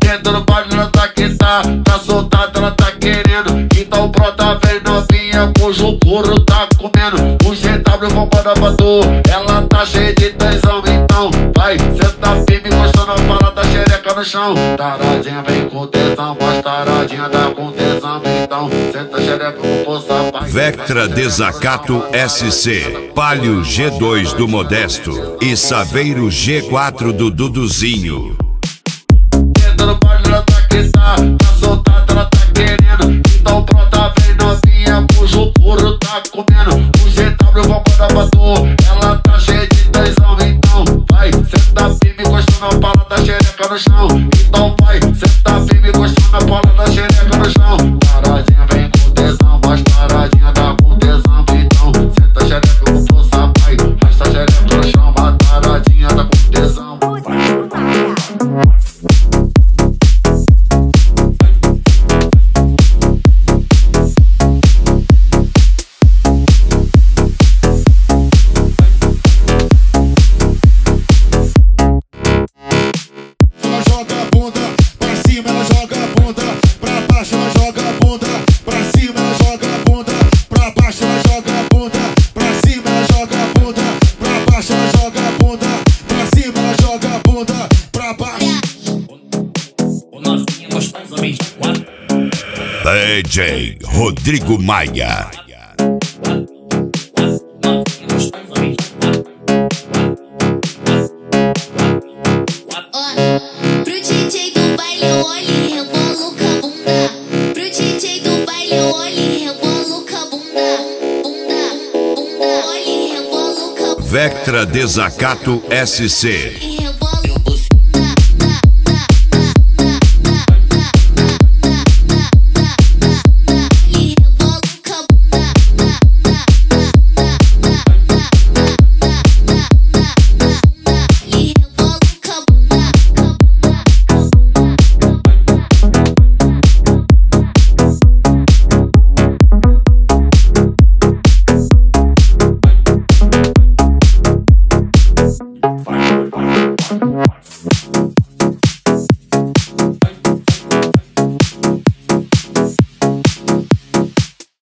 Dentro do baile ela tá que tá soltada, ela tá querendo. Então brota, vem novinha, cujo couro tá comendo. O GW comanda pra tu, ela tá cheia de tesão. Então vai, senta firme, gostando a parada, xereca no chão. Taradinha vem com tesão, mas taradinha tá com tesão. Então senta xereca com força, vai. Vectra Desacato SC, Palio G2 do Modesto e Saveiro G4 do Duduzinho. Dentro do baile ela tá que tá soltada, ela tá querendo. Então brota, vem novinha, cujo couro tá comendo. O GW comanda pra tu, ela tá cheia de tesão. Então vai, senta firme, gostando a parada, xereca no chão. Então vai, senta firme, gostando a parada, xereca no chão. Taradinha vem com tesão, mas taradinha tá com tesão. Então senta xereca com força, vai, arrasta xereca no chão. A taradinha tá com tesão. DJ Rodrigo Maia. Pro DJ do baile, olhe e rebola com a bunda. Pro DJ do baile, olhe e rebola com a bunda. Bunda, bunda, olhe e rebola com a bunda. Vectra Desacato SC.